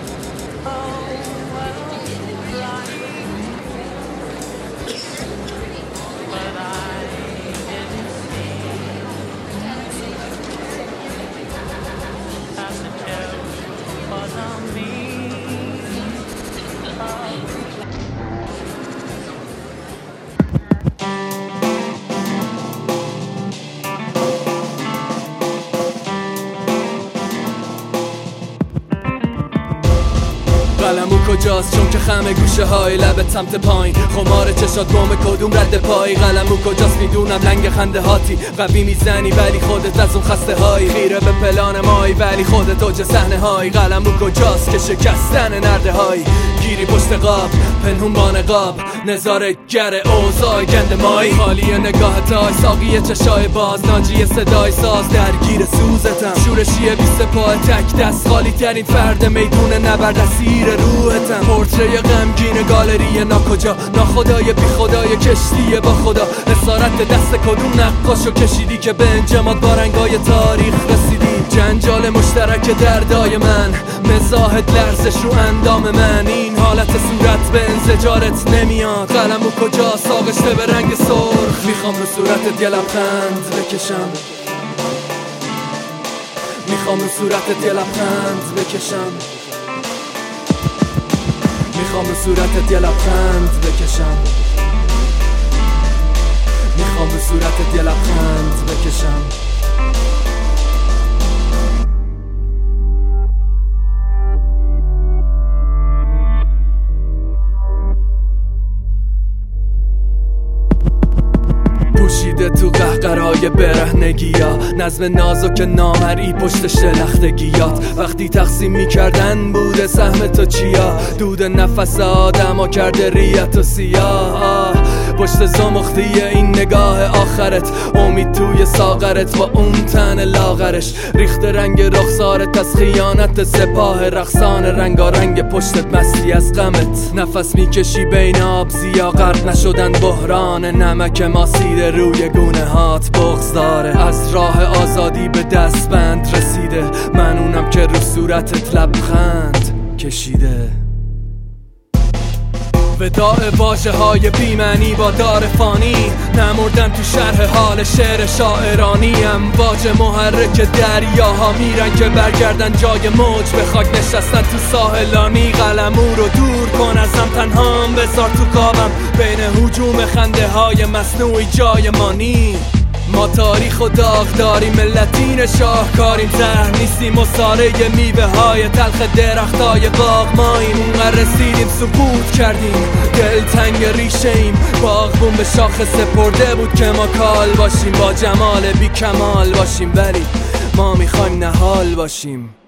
قلمو کجاست چون که خم گوشه های لبت سمت پایین، خمار چشات بوم کدوم رد پایی. قلمو کجاست میدونم لنگ خنده هاتی، قوی میزنی ولی خودت از اون خسته هایی. خیره به پلان مایی ولی خودت اوج صحنه هایی. قلمو کجاست که شکستن نرده هایی، گیری پشت قاب پنهون با نقاب، نظاره گر اوضاع گند مایی. خالی نگاهت های ساقی چشای باز، ناجی صدای ساز درگیر سوزتم. شورشی بیست پای تک دست، خالی ترین فرد میدون نبرد اسیر روحتم. پورتری غمگین گالری ناکجا، ناخدای بی خدای کشتی با خدا. اسارت دست کدوم نقاشو کشیدی که به انجماد با رنگای تاریخ رسیدی. جنجال مشترک دردای من، مزاحت لرزش رو اندام من. این حالت صورت به انزجارت نمیاد. قلمو کجاست آغشته به رنگ سرخ، میخوام رو صورتت یه لبخند بکشم. میخوام رو صورتت یه لبخند بکشم. میخوام رو صورتت یه لبخند بکشم. میخوام رو صورتت یه لبخند بکشم. پوشیده تو قهقرای برهنگیا، نظم نازک نامرئی پشت شلختگیات. وقتی تقسیم میکردن بوده سهم تو چیا، دود نفس آدما کرده ریت و سیاه. پشت زمختی این نگاه آخرت، امید توی ساغرت با اون تن لاغرش. ریخت رنگ رخسارت از خیانت سپاه رقصان، رنگارنگ پشتت مستی از غمت. نفس میکشی بین آبزیا، غرق نشدن بحران نمک ماسیده روی گونه هات بغض داره. از راه آزادی به دستبند رسیده، من اونم که رو صورتت لبخند کشیده. وداع واژه های بیمنی با دار فانی، نمردن تو شرح حال شعر شاعرانیم. واژه محرک دریاها میرن که برگردن جای موج، به خاک نشستن تو ساحلانی. قلمو رو دور کن ازم، تنهام بذار تو قابم، بین هجوم خنده های مصنوعی جای مانی. ما تاریخ و داغ داریم، ملتین شاهکاریم، زهر نیستیم مصاره میوه های تلخ درخت های باغ ماییم. اونقدر رسیدیم سکوت کردیم، دلتنگ ریشه ایم. باغبون به شاخ سپرده بود که ما کال باشیم، با جمال بی کمال باشیم، ولی ما میخوایم نهال باشیم.